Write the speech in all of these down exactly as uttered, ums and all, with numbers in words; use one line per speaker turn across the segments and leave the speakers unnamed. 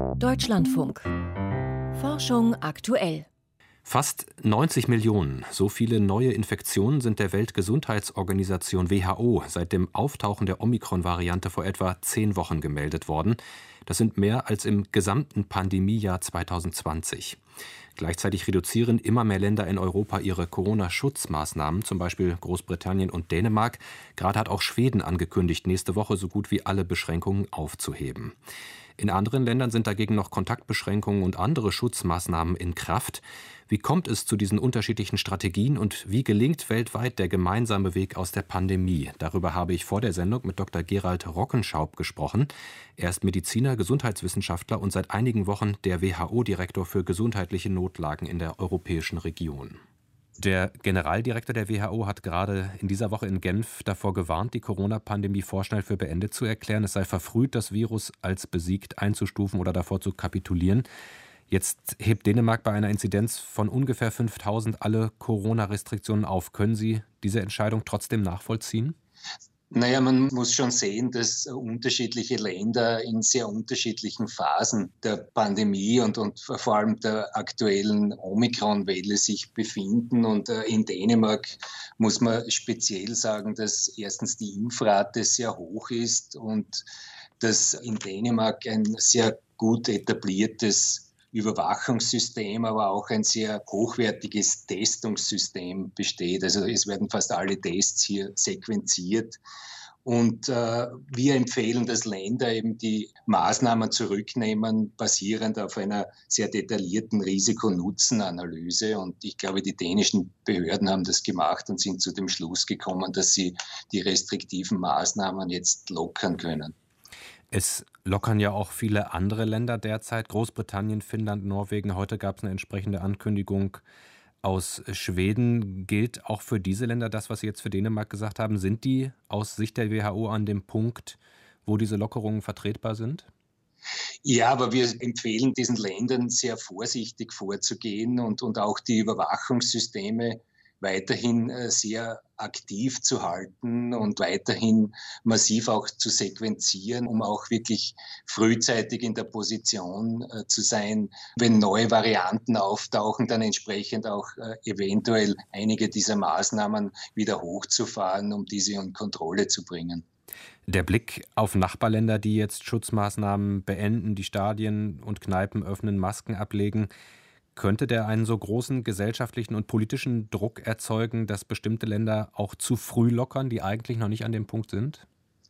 Deutschlandfunk. Forschung aktuell.
Fast neunzig Millionen, so viele neue Infektionen sind der Weltgesundheitsorganisation W H O seit dem Auftauchen der Omikron-Variante vor etwa zehn Wochen gemeldet worden. Das sind mehr als im gesamten Pandemiejahr zweitausendzwanzig. Gleichzeitig reduzieren immer mehr Länder in Europa ihre Corona-Schutzmaßnahmen, zum Beispiel Großbritannien und Dänemark. Gerade hat auch Schweden angekündigt, nächste Woche so gut wie alle Beschränkungen aufzuheben. In anderen Ländern sind dagegen noch Kontaktbeschränkungen und andere Schutzmaßnahmen in Kraft. Wie kommt es zu diesen unterschiedlichen Strategien und wie gelingt weltweit der gemeinsame Weg aus der Pandemie? Darüber habe ich vor der Sendung mit Doktor Gerald Rockenschaub gesprochen. Er ist Mediziner, Gesundheitswissenschaftler und seit einigen Wochen der W H O-Direktor für gesundheitliche Notlagen in der europäischen Region. Der Generaldirektor der W H O hat gerade in dieser Woche in Genf davor gewarnt, die Corona-Pandemie vorschnell für beendet zu erklären. Es sei verfrüht, das Virus als besiegt einzustufen oder davor zu kapitulieren. Jetzt hebt Dänemark bei einer Inzidenz von ungefähr fünftausend alle Corona-Restriktionen auf. Können Sie diese Entscheidung trotzdem nachvollziehen?
Naja, man muss schon sehen, dass unterschiedliche Länder in sehr unterschiedlichen Phasen der Pandemie und, und vor allem der aktuellen Omikron-Welle sich befinden. Und in Dänemark muss man speziell sagen, dass erstens die Impfrate sehr hoch ist und dass in Dänemark ein sehr gut etabliertes Überwachungssystem, aber auch ein sehr hochwertiges Testungssystem besteht. Also es werden fast alle Tests hier sequenziert. Und äh, wir empfehlen, dass Länder eben die Maßnahmen zurücknehmen, basierend auf einer sehr detaillierten Risiko-Nutzen-Analyse. Und ich glaube, die dänischen Behörden haben das gemacht und sind zu dem Schluss gekommen, dass sie die restriktiven Maßnahmen jetzt lockern können.
Es lockern ja auch viele andere Länder derzeit, Großbritannien, Finnland, Norwegen. Heute gab es eine entsprechende Ankündigung aus Schweden. Gilt auch für diese Länder das, was Sie jetzt für Dänemark gesagt haben? Sind die aus Sicht der W H O an dem Punkt, wo diese Lockerungen vertretbar sind?
Ja, aber wir empfehlen diesen Ländern sehr vorsichtig vorzugehen und, und auch die Überwachungssysteme weiterhin sehr aktiv zu halten und weiterhin massiv auch zu sequenzieren, um auch wirklich frühzeitig in der Position äh, zu sein, wenn neue Varianten auftauchen, dann entsprechend auch äh, eventuell einige dieser Maßnahmen wieder hochzufahren, um diese in Kontrolle zu bringen.
Der Blick auf Nachbarländer, die jetzt Schutzmaßnahmen beenden, die Stadien und Kneipen öffnen, Masken ablegen, könnte der einen so großen gesellschaftlichen und politischen Druck erzeugen, dass bestimmte Länder auch zu früh lockern, die eigentlich noch nicht an dem Punkt sind?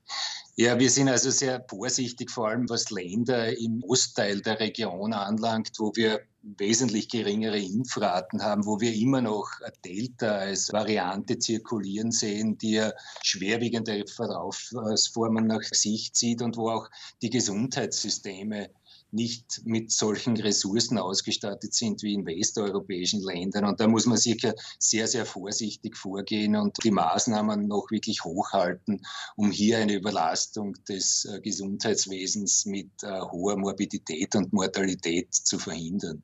Ja, wir sind also sehr vorsichtig, vor allem was Länder im Ostteil der Region anlangt, wo wir wesentlich geringere Impfraten haben, wo wir immer noch Delta als Variante zirkulieren sehen, die ja schwerwiegende Verlaufsformen nach sich zieht und wo auch die Gesundheitssysteme nicht mit solchen Ressourcen ausgestattet sind wie in westeuropäischen Ländern. Und da muss man sicher sehr, sehr vorsichtig vorgehen und die Maßnahmen noch wirklich hochhalten, um hier eine Überlastung des äh, Gesundheitswesens mit äh, hoher Morbidität und Mortalität zu verhindern.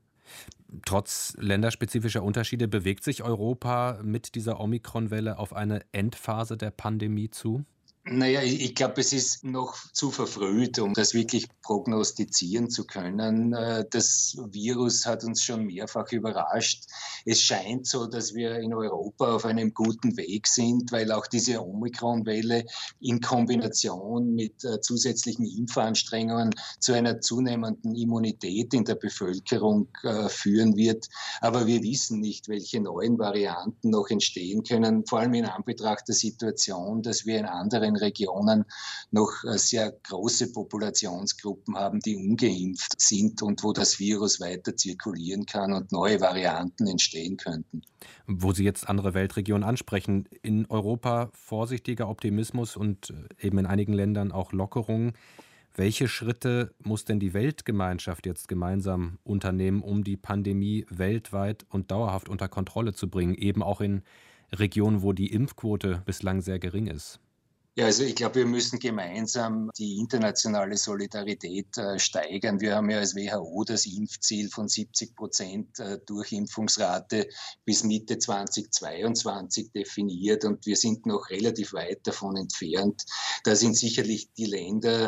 Trotz länderspezifischer Unterschiede bewegt sich Europa mit dieser Omikron-Welle auf eine Endphase der Pandemie zu?
Naja, ich glaube, es ist noch zu verfrüht, um das wirklich prognostizieren zu können. Das Virus hat uns schon mehrfach überrascht. Es scheint so, dass wir in Europa auf einem guten Weg sind, weil auch diese Omikron-Welle in Kombination mit zusätzlichen Impfanstrengungen zu einer zunehmenden Immunität in der Bevölkerung führen wird. Aber wir wissen nicht, welche neuen Varianten noch entstehen können, vor allem in Anbetracht der Situation, dass wir in anderen Regionen noch sehr große Populationsgruppen haben, die ungeimpft sind und wo das Virus weiter zirkulieren kann und neue Varianten entstehen könnten.
Wo Sie jetzt andere Weltregionen ansprechen, in Europa vorsichtiger Optimismus und eben in einigen Ländern auch Lockerungen. Welche Schritte muss denn die Weltgemeinschaft jetzt gemeinsam unternehmen, um die Pandemie weltweit und dauerhaft unter Kontrolle zu bringen, eben auch in Regionen, wo die Impfquote bislang sehr gering ist?
Ja, also ich glaube, wir müssen gemeinsam die internationale Solidarität äh, steigern. Wir haben ja als W H O das Impfziel von siebzig Prozent äh, Durchimpfungsrate bis Mitte zweitausendzweiundzwanzig definiert und wir sind noch relativ weit davon entfernt. Da sind sicherlich die Länder,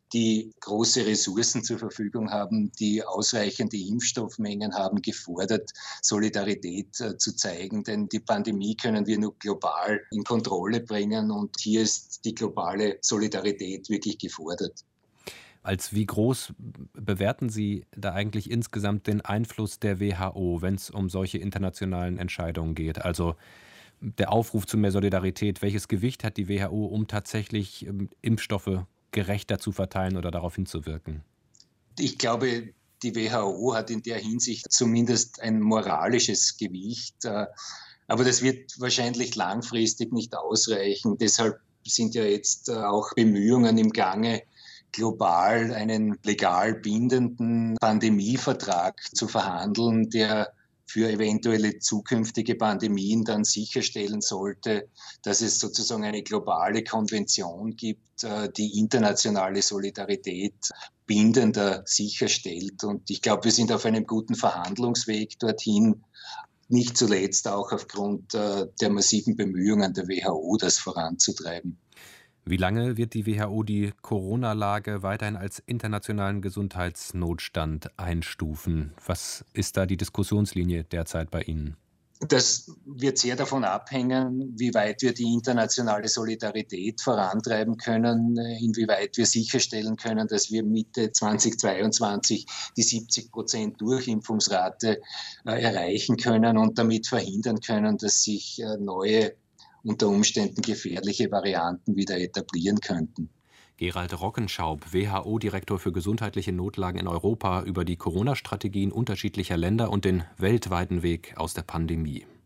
die große Ressourcen zur Verfügung haben, die ausreichende Impfstoffmengen haben, gefordert, Solidarität äh, zu zeigen. Denn die Pandemie können wir nur global in Kontrolle bringen und hier ist die globale Solidarität wirklich gefordert.
Als wie groß bewerten Sie da eigentlich insgesamt den Einfluss der W H O, wenn es um solche internationalen Entscheidungen geht? Also der Aufruf zu mehr Solidarität, welches Gewicht hat die W H O, um tatsächlich ähm, Impfstoffe gerechter zu verteilen oder darauf hinzuwirken?
Ich glaube, die W H O hat in der Hinsicht zumindest ein moralisches Gewicht. Aber das wird wahrscheinlich langfristig nicht ausreichen. Deshalb sind ja jetzt auch Bemühungen im Gange, global einen legal bindenden Pandemievertrag zu verhandeln, der für eventuelle zukünftige Pandemien dann sicherstellen sollte, dass es sozusagen eine globale Konvention gibt, die internationale Solidarität bindender sicherstellt. Und ich glaube, wir sind auf einem guten Verhandlungsweg dorthin, nicht zuletzt auch aufgrund der massiven Bemühungen der W H O, das voranzutreiben.
Wie lange wird die W H O die Corona-Lage weiterhin als internationalen Gesundheitsnotstand einstufen? Was ist da die Diskussionslinie derzeit bei Ihnen?
Das wird sehr davon abhängen, wie weit wir die internationale Solidarität vorantreiben können, inwieweit wir sicherstellen können, dass wir Mitte zweitausendzweiundzwanzig die siebzig Prozent Durchimpfungsrate äh, erreichen können und damit verhindern können, dass sich äh, neue unter Umständen gefährliche Varianten wieder etablieren könnten.
Gerald Rockenschaub, W H O-Direktor für gesundheitliche Notlagen in Europa, über die Corona-Strategien unterschiedlicher Länder und den weltweiten Weg aus der Pandemie.